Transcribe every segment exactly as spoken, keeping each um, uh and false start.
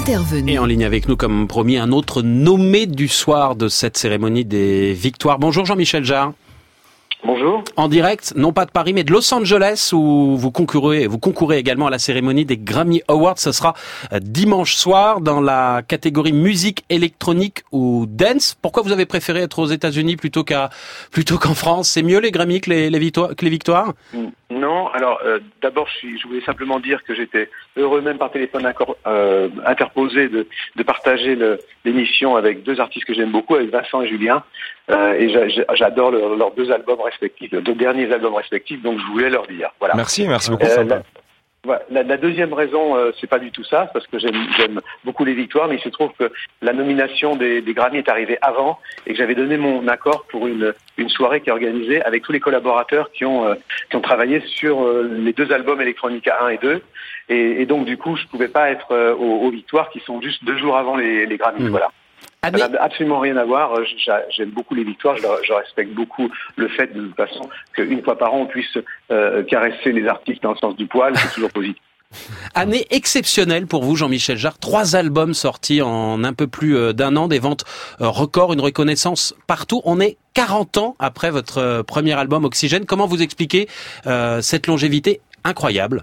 intervenus. Et en ligne avec nous, comme promis, un autre nommé du soir de cette cérémonie des victoires. Bonjour Jean-Michel Jarre. Bonjour. En direct, non pas de Paris, mais de Los Angeles, où vous concourez, vous concourez également à la cérémonie des Grammy Awards. Ce sera dimanche soir dans la catégorie musique électronique ou dance. Pourquoi vous avez préféré être aux États-Unis plutôt qu'à plutôt qu'en France? C'est mieux les Grammy que les, les victoires, que les victoires? Non, alors euh, d'abord je, suis, je voulais simplement dire que j'étais heureux même par téléphone accord, euh, interposé de, de partager le, l'émission avec deux artistes que j'aime beaucoup, avec Vincent et Julien, euh, et j'a, j'adore leur, leurs deux albums respectifs, leurs deux derniers albums respectifs, donc je voulais leur dire. Voilà. Merci, merci beaucoup. Euh, la, voilà, la, la deuxième raison, euh, c'est pas du tout ça, parce que j'aime, j'aime beaucoup les victoires, mais il se trouve que la nomination des, des Grammy est arrivée avant et que j'avais donné mon accord pour une, une soirée qui est organisée avec tous les collaborateurs qui ont, euh, qui ont travaillé sur euh, les deux albums Electronica un et deux. Et, et donc, du coup, je pouvais pas être euh, aux, aux victoires qui sont juste deux jours avant les, les Grammy. Mmh. Voilà. Ça n'a absolument rien à voir. J'aime beaucoup les victoires. Je, je respecte beaucoup le fait, de toute façon, qu'une fois par an, on puisse euh, caresser les artistes dans le sens du poil. C'est toujours positif. Année exceptionnelle pour vous, Jean-Michel Jarre. Trois albums sortis en un peu plus d'un an, des ventes records, une reconnaissance partout. On est quarante ans après votre premier album Oxygène. Comment vous expliquez euh, cette longévité incroyable?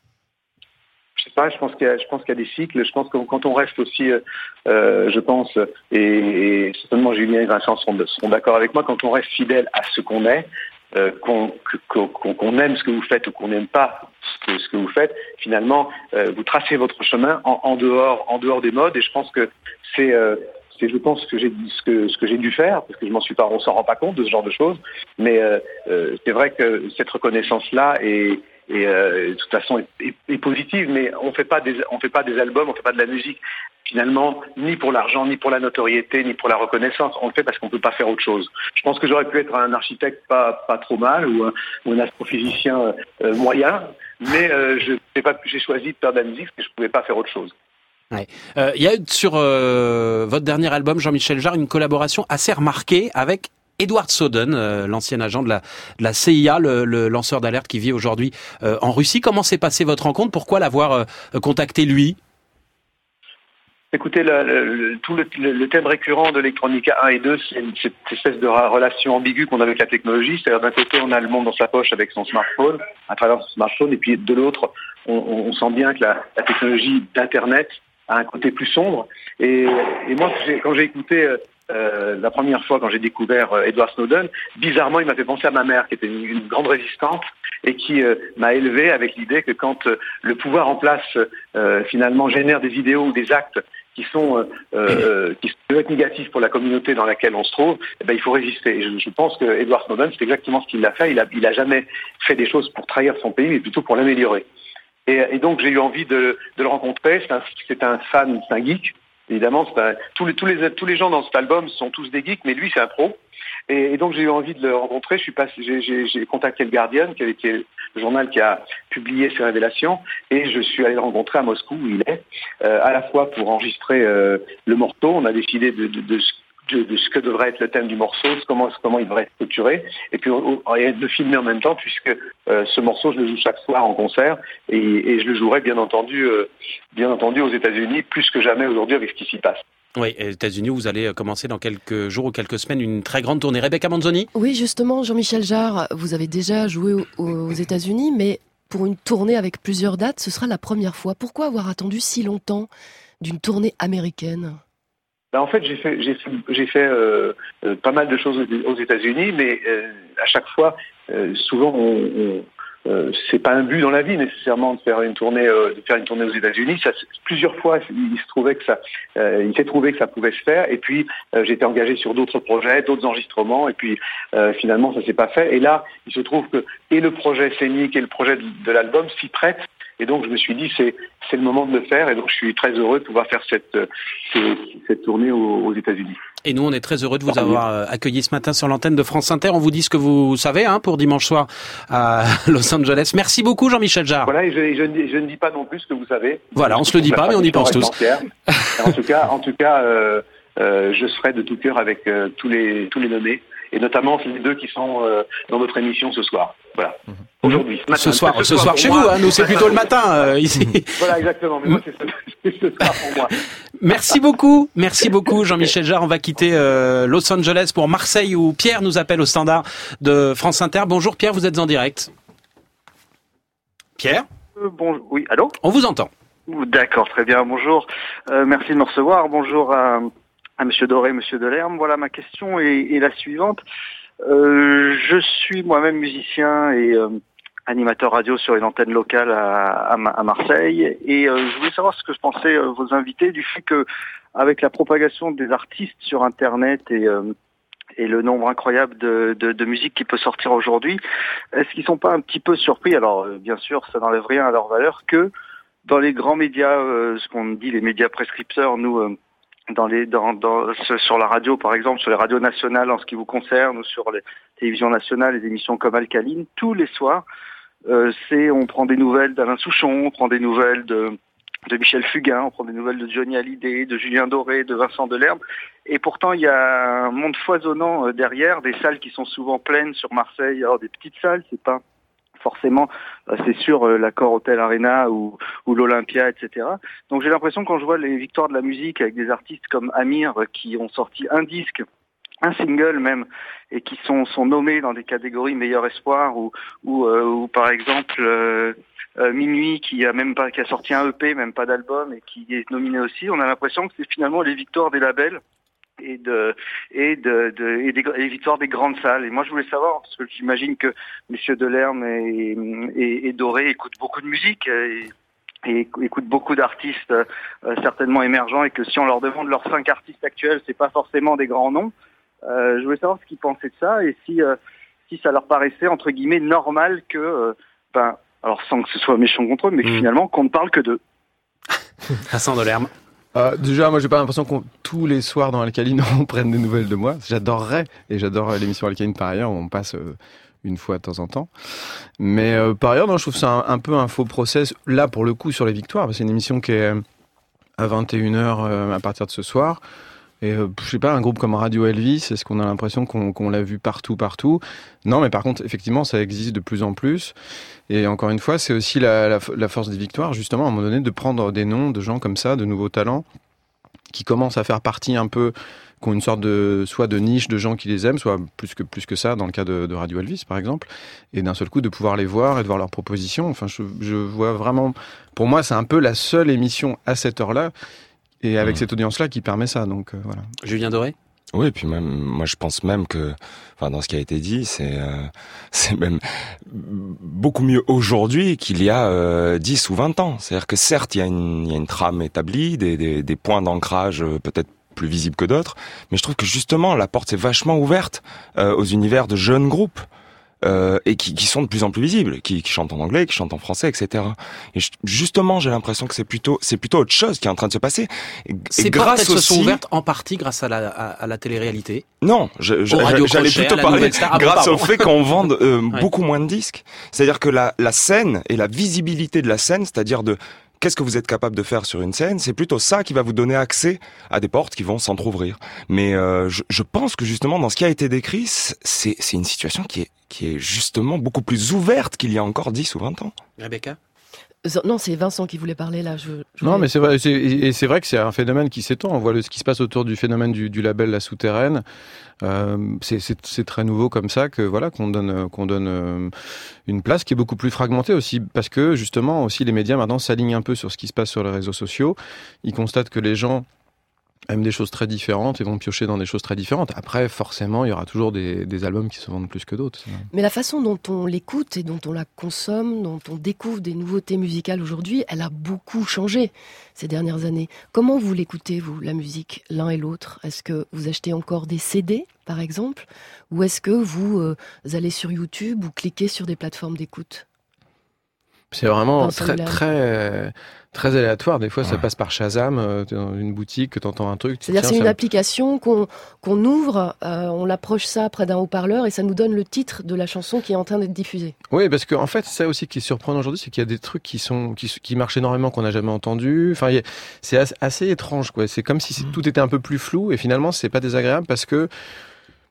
Je sais pas, je pense qu'il y a, je pense qu'il y a des cycles. Je pense que quand on reste aussi, euh, je pense, et, et certainement Julien et Vincent seront, seront d'accord avec moi, quand on reste fidèle à ce qu'on est, euh, qu'on, qu'on, qu'on aime ce que vous faites ou qu'on n'aime pas ce que, ce que vous faites, finalement, euh, vous tracez votre chemin en, en dehors, en dehors des modes. Et je pense que c'est, euh, c'est, je pense que j'ai ce que ce que j'ai dû faire, parce que je m'en suis pas, on s'en rend pas compte de ce genre de choses. Mais euh, euh, c'est vrai que cette reconnaissance-là est et euh, de toute façon est, est, est positive, mais on fait pas des on fait pas des albums, on fait pas de la musique finalement ni pour l'argent, ni pour la notoriété, ni pour la reconnaissance. On le fait parce qu'on peut pas faire autre chose. Je pense que j'aurais pu être un architecte pas pas trop mal ou un, ou un astrophysicien euh, moyen, mais euh, je j'ai pas j'ai choisi de faire de la musique parce que je pouvais pas faire autre chose. Ouais. Euh, il y a eu sur euh, votre dernier album, Jean-Michel Jarre, une collaboration assez remarquée avec Edward Snowden, euh, l'ancien agent de la, de la C I A, le, le lanceur d'alerte qui vit aujourd'hui euh, en Russie. Comment s'est passée votre rencontre? Pourquoi l'avoir euh, contacté lui? Écoutez, le, le, tout le, le thème récurrent de Electronica un et deux, c'est une, cette espèce de relation ambiguë qu'on a avec la technologie. C'est-à-dire d'un côté, on a le monde dans sa poche avec son smartphone, à travers son smartphone, et puis de l'autre, on, on sent bien que la, la technologie d'Internet a un côté plus sombre. Et, et moi, j'ai, quand j'ai écouté... Euh, Euh, la première fois quand j'ai découvert euh, Edward Snowden, bizarrement il m'a fait penser à ma mère qui était une, une grande résistante et qui euh, m'a élevé avec l'idée que quand euh, le pouvoir en place euh, finalement génère des vidéos ou des actes qui sont euh, euh, qui peuvent être négatifs pour la communauté dans laquelle on se trouve, eh ben, il faut résister. Et je, je pense que Edward Snowden, c'est exactement ce qu'il a fait. Il a, il a jamais fait des choses pour trahir son pays, mais plutôt pour l'améliorer. Et, et donc j'ai eu envie de, de le rencontrer. C'est un, c'est un fan, c'est un geek. Évidemment, c'est un, tous, les, tous, les, tous les gens dans cet album sont tous des geeks, mais lui, c'est un pro. Et, et donc, j'ai eu envie de le rencontrer. Je suis passé, j'ai, j'ai, j'ai contacté le Guardian, qui est le journal qui a publié ces révélations, et je suis allé le rencontrer à Moscou, où il est, euh, à la fois pour enregistrer euh, le morceau. On a décidé de, de, de, de, de ce que devrait être le thème du morceau, comment, comment il devrait être structuré, et puis et de filmer en même temps, puisque euh, ce morceau, je le joue chaque soir en concert, et, et je le jouerai bien entendu, euh, bien entendu aux États-Unis, plus que jamais aujourd'hui avec ce qui s'y passe. Oui, aux États-Unis, vous allez commencer dans quelques jours ou quelques semaines une très grande tournée. Rebecca Manzoni? Oui, justement, Jean-Michel Jarre, vous avez déjà joué aux États-Unis, mais pour une tournée avec plusieurs dates, ce sera la première fois. Pourquoi avoir attendu si longtemps d'une tournée américaine? Ben en fait, j'ai fait, j'ai fait, j'ai fait euh, euh, pas mal de choses aux États-Unis, mais euh, à chaque fois, euh, souvent, on, on, euh, c'est pas un but dans la vie nécessairement de faire une tournée, euh, de faire une tournée aux États-Unis. Ça, plusieurs fois, il se trouvait que ça, euh, il s'est trouvé que ça pouvait se faire. Et puis, euh, j'étais engagé sur d'autres projets, d'autres enregistrements, et puis euh, finalement, ça s'est pas fait. Et là, il se trouve que et le projet scénique et le projet de, de l'album s'y prêtent. Et donc, je me suis dit, c'est, c'est le moment de le faire. Et donc, je suis très heureux de pouvoir faire cette, cette, cette tournée aux, aux États-Unis. Et nous, on est très heureux de vous avoir accueilli ce matin sur l'antenne de France Inter. On vous dit ce que vous savez hein, pour dimanche soir à Los Angeles. Merci beaucoup, Jean-Michel Jarre. Voilà, et je, je, je, je ne dis pas non plus ce que vous savez. Voilà, on se le dit pas, mais on y pense tous. En tout cas, en tout cas, euh, euh, je serai de tout cœur avec euh, tous les tous les nommés. et notamment les deux qui sont euh, dans notre émission ce soir. Voilà. Mmh. Aujourd'hui. Ce, matin, ce soir, ce, ce soir, soir chez moi, vous, hein, nous c'est plutôt le matin euh, ici. Voilà, exactement. Mais moi, c'est ce, c'est ce soir pour moi. Merci beaucoup, merci beaucoup Jean-Michel Jarre. On va quitter euh, Los Angeles pour Marseille où Pierre nous appelle au standard de France Inter. Bonjour Pierre, vous êtes en direct. Pierre euh, Bon, oui, allô ? On vous entend. D'accord, très bien, bonjour. Euh, merci de me recevoir. Bonjour à, à Monsieur Doré, Monsieur Delerme. Voilà, ma question est, est la suivante. Euh, je suis moi-même musicien et euh, animateur radio sur une antenne locale à, à, à Marseille, et euh, je voulais savoir ce que je pensais euh, vos invités du fait que, avec la propagation des artistes sur Internet et euh, et le nombre incroyable de, de, de musique qui peut sortir aujourd'hui, est-ce qu'ils sont pas un petit peu surpris ? Alors, euh, bien sûr, ça n'enlève rien à leur valeur que dans les grands médias, euh, ce qu'on dit les médias prescripteurs, nous. Euh, dans les dans dans sur la radio par exemple, sur les radios nationales en ce qui vous concerne, ou sur les télévisions nationales, les émissions comme Alcaline, tous les soirs euh, c'est on prend des nouvelles d'Alain Souchon, on prend des nouvelles de de Michel Fugain, on prend des nouvelles de Johnny Hallyday, de Julien Doré, de Vincent Delerme, et pourtant il y a un monde foisonnant derrière, des salles qui sont souvent pleines sur Marseille. Alors des petites salles, c'est pas forcément, c'est sûr, l'Accor Hotel Arena ou, ou l'Olympia, et cetera. Donc j'ai l'impression, quand je vois les victoires de la musique avec des artistes comme Amir qui ont sorti un disque, un single même, et qui sont, sont nommés dans des catégories meilleur espoir, ou, ou, euh, ou par exemple euh, euh, Minuit qui a même pas qui a sorti un E P, même pas d'album, et qui est nominé aussi. On a l'impression que c'est finalement les victoires des labels et de et de, de et des et les victoires des grandes salles. Et moi je voulais savoir, parce que j'imagine que messieurs Delerme et, et, et Doré écoutent beaucoup de musique et, et écoutent beaucoup d'artistes euh, certainement émergents, et que si on leur demande leurs cinq artistes actuels, c'est pas forcément des grands noms. Euh, je voulais savoir ce qu'ils pensaient de ça, et si euh, si ça leur paraissait entre guillemets normal que euh, ben alors sans que ce soit méchant contre eux, mais que mmh. finalement qu'on ne parle que d'eux. Vincent Delerme. Euh, déjà, moi, j'ai pas l'impression qu'on tous les soirs dans Alcaline on prenne des nouvelles de moi. J'adorerais, et j'adore l'émission Alcaline par ailleurs, où on passe euh, une fois de temps en temps. Mais euh, par ailleurs, non, je trouve ça un, un peu un faux process. Là, pour le coup, sur les victoires, parce que c'est une émission qui est à vingt et une heures euh, à partir de ce soir. Et euh, je sais pas, un groupe comme Radio Elvis, est-ce qu'on a l'impression qu'on, qu'on l'a vu partout, partout ? Non, mais par contre, effectivement, ça existe de plus en plus. Et encore une fois, c'est aussi la, la, la force des victoires, justement, à un moment donné, de prendre des noms de gens comme ça, de nouveaux talents, qui commencent à faire partie un peu, qui ont une sorte de, soit de niche de gens qui les aiment, soit plus que, plus que ça, dans le cas de, de Radio Elvis, par exemple. Et d'un seul coup, de pouvoir les voir et de voir leurs propositions. Enfin, je, je vois vraiment, pour moi, c'est un peu la seule émission à cette heure-là, et avec mmh. cette audience-là qui permet ça, donc euh, voilà. Julien Doré ? Oui, et puis même, moi je pense même que, enfin dans ce qui a été dit, c'est euh, c'est même beaucoup mieux aujourd'hui qu'il y a euh, dix ou vingt ans. C'est-à-dire que certes, il y a une, il y a une trame établie, des, des, des points d'ancrage euh, peut-être plus visibles que d'autres, mais je trouve que justement la porte s'est vachement ouverte euh, aux univers de jeunes groupes. Euh, et qui, qui sont de plus en plus visibles, qui, qui chantent en anglais, qui chantent en français, et cetera. Et je, justement, j'ai l'impression que c'est plutôt, c'est plutôt autre chose qui est en train de se passer. Et, Ces et portes, grâce elles aussi, se sont ouvertes en partie grâce à la, à, à la télé-réalité. Non, je, je, j'allais plutôt parler ah, grâce bon, au fait qu'on vende euh, ouais. beaucoup moins de disques. C'est-à-dire que la, la scène et la visibilité de la scène, c'est-à-dire de qu'est-ce que vous êtes capable de faire sur une scène, c'est plutôt ça qui va vous donner accès à des portes qui vont s'entrouvrir. Mais euh, je, je pense que justement dans ce qui a été décrit, c'est, c'est une situation qui est, qui est justement beaucoup plus ouverte qu'il y a encore dix ou vingt ans. Rebecca ? Non, c'est Vincent qui voulait parler là. Je, je non, voulais... mais c'est vrai, c'est, et c'est vrai que c'est un phénomène qui s'étend. On voit le, ce qui se passe autour du phénomène du, du label La Souterraine. Euh, c'est, c'est, c'est très nouveau comme ça que voilà qu'on donne qu'on donne euh, une place qui est beaucoup plus fragmentée aussi, parce que justement aussi les médias maintenant s'alignent un peu sur ce qui se passe sur les réseaux sociaux. Ils constatent que les gens aiment des choses très différentes et vont piocher dans des choses très différentes. Après, forcément, il y aura toujours des, des albums qui se vendent plus que d'autres. Mais la façon dont on l'écoute et dont on la consomme, dont on découvre des nouveautés musicales aujourd'hui, elle a beaucoup changé ces dernières années. Comment vous l'écoutez, vous, la musique, l'un et l'autre ? Est-ce que vous achetez encore des C D, par exemple ? Ou est-ce que vous euh, allez sur YouTube ou cliquez sur des plateformes d'écoute ? C'est vraiment très, très, très aléatoire. Des fois, ouais. ça passe par Shazam, euh, dans une boutique, que t'entends un truc. C'est-à-dire, tiens, c'est une ça... application qu'on, qu'on ouvre, euh, on l'approche ça près d'un haut-parleur et ça nous donne le titre de la chanson qui est en train d'être diffusée. Oui, parce qu'en en fait, ça aussi qui est surprenant aujourd'hui, c'est qu'il y a des trucs qui sont, qui, qui marchent énormément, qu'on n'a jamais entendus. Enfin, y a, c'est assez, assez étrange, quoi. C'est comme si mmh. tout était un peu plus flou et finalement, c'est pas désagréable parce que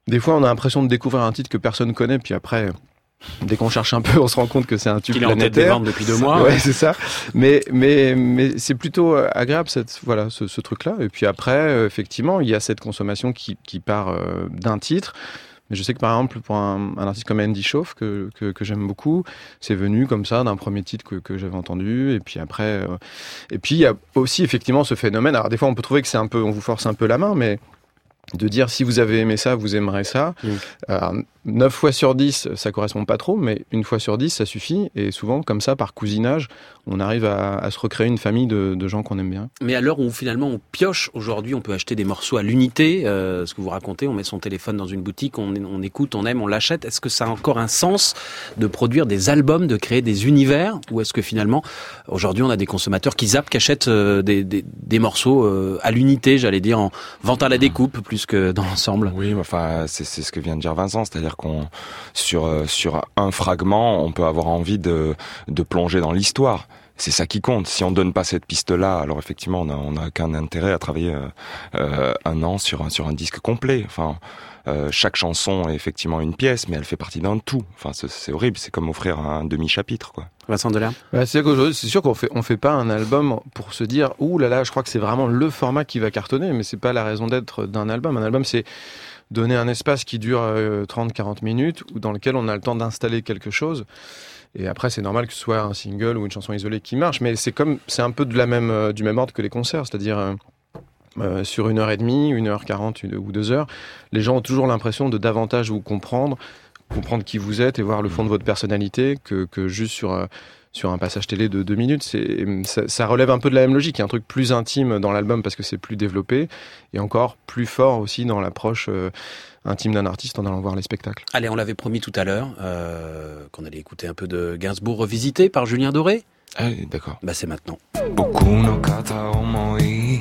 des fois, on a l'impression de découvrir un titre que personne connaît, puis après, dès qu'on cherche un peu, on se rend compte que c'est un tube Qu'il est en tête des planétaire. ventes depuis deux mois. Ouais, ouais. c'est ça. Mais, mais, mais c'est plutôt agréable, cette, voilà, ce, ce truc-là. Et puis après, euh, effectivement, il y a cette consommation qui, qui part euh, d'un titre. Mais je sais que par exemple, pour un, un artiste comme Andy Schauf, que, que, que j'aime beaucoup, c'est venu comme ça d'un premier titre que, que j'avais entendu. Et puis après, euh, et puis il y a aussi effectivement ce phénomène. Alors des fois, on peut trouver que c'est un peu, on vous force un peu la main, mais de dire si vous avez aimé ça, vous aimerez ça. Mmh. Alors, neuf fois sur dix, ça correspond pas trop, mais une fois sur dix, ça suffit. Et souvent, comme ça, par cousinage, on arrive à, à se recréer une famille de, de gens qu'on aime bien. Mais à l'heure où finalement on pioche, aujourd'hui on peut acheter des morceaux à l'unité, euh, ce que vous racontez, on met son téléphone dans une boutique, on, on écoute, on aime, on l'achète. Est-ce que ça a encore un sens de produire des albums, de créer des univers, ou est-ce que finalement, aujourd'hui on a des consommateurs qui zappent, qui achètent euh, des, des, des morceaux euh, à l'unité, j'allais dire en vente à la découpe, plus que dans l'ensemble? Oui, enfin c'est, c'est ce que vient de dire Vincent, c'est-à-dire qu'on sur sur un fragment, on peut avoir envie de de plonger dans l'histoire. C'est ça qui compte. Si on donne pas cette piste-là, alors effectivement, on a, on a qu'un intérêt à travailler euh, euh, un an sur un sur un disque complet. Enfin, euh, chaque chanson est effectivement une pièce, mais elle fait partie d'un tout. Enfin, c'est, c'est horrible. C'est comme offrir un demi-chapitre, quoi. Vincent Delerme. Bah, c'est qu'aujourd'hui, c'est sûr qu'on fait on fait pas un album pour se dire ouh là là, je crois que c'est vraiment le format qui va cartonner, mais c'est pas la raison d'être d'un album. Un album, c'est donner un espace qui dure euh, trente à quarante minutes, ou dans lequel on a le temps d'installer quelque chose. Et après, c'est normal que ce soit un single ou une chanson isolée qui marche, mais c'est comme, c'est un peu de la même, euh, du même ordre que les concerts, c'est-à-dire euh, euh, sur une heure et demie, une heure quarante une, ou deux heures, les gens ont toujours l'impression de davantage vous comprendre, comprendre qui vous êtes et voir le fond de votre personnalité que, que juste sur euh, sur un passage télé de deux minutes. C'est, ça, ça relève un peu de la même logique. Il y a un truc plus intime dans l'album parce que c'est plus développé et encore plus fort aussi dans l'approche euh, intime d'un artiste en allant voir les spectacles. Allez, on l'avait promis tout à l'heure euh, qu'on allait écouter un peu de Gainsbourg revisité par Julien Doré. Ah, d'accord. Bah c'est maintenant. Boku no kata omoi,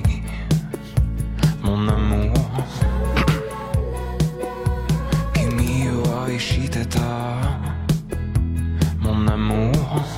mon amour, kimi wa ishiteta, mon amour.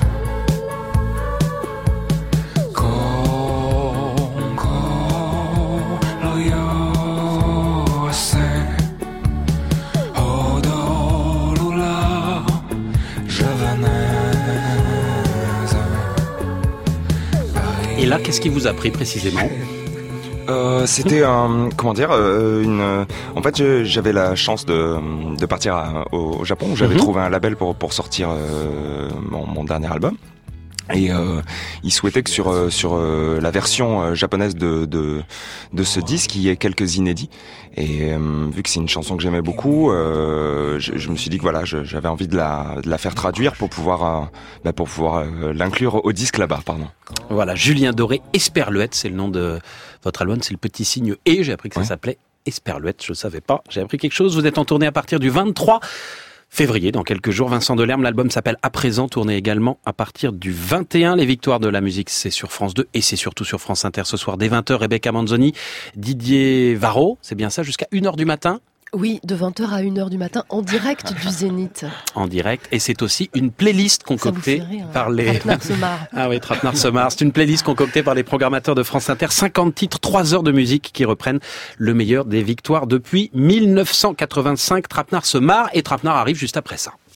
Et là, qu'est-ce qui vous a pris précisément ? Euh, c'était un, comment dire, euh, une. Euh, en fait, je, j'avais la chance de, de partir à, au, au Japon. J'avais mm-hmm. trouvé un label pour pour sortir euh, mon, mon dernier album. Et euh, il souhaitait que sur euh, sur euh, la version euh, japonaise de de de ce disque, il y ait quelques inédits. Et euh, vu que c'est une chanson que j'aimais beaucoup, euh, je, je me suis dit que voilà, je, j'avais envie de la de la faire traduire pour pouvoir euh, bah, pour pouvoir euh, l'inclure au disque là-bas, pardon. Voilà, Julien Doré, Esperluette, c'est le nom de votre album, c'est le petit signe et. J'ai appris que ça ouais. s'appelait Esperluette, je ne savais pas. J'ai appris quelque chose. Vous êtes en tournée à partir du vingt-trois février, dans quelques jours. Vincent Delerme, l'album s'appelle À présent, tourné également à partir du vingt et un. Les victoires de la musique, c'est sur France deux et c'est surtout sur France Inter ce soir dès vingt heures. Rebecca Manzoni, Didier Varro, c'est bien ça, jusqu'à une heure du matin. Oui, de vingt heures à une heure du matin, en direct du Zénith. En direct, et c'est aussi une playlist concoctée rire, par les... Trapenard-Semar. Ah oui, Trapenard-Semar. C'est une playlist concoctée par les programmateurs de France Inter. cinquante titres, trois heures de musique qui reprennent le meilleur des victoires depuis mille neuf cent quatre-vingt-cinq. Trapenard-Semar, et Trapenard arrive juste après ça.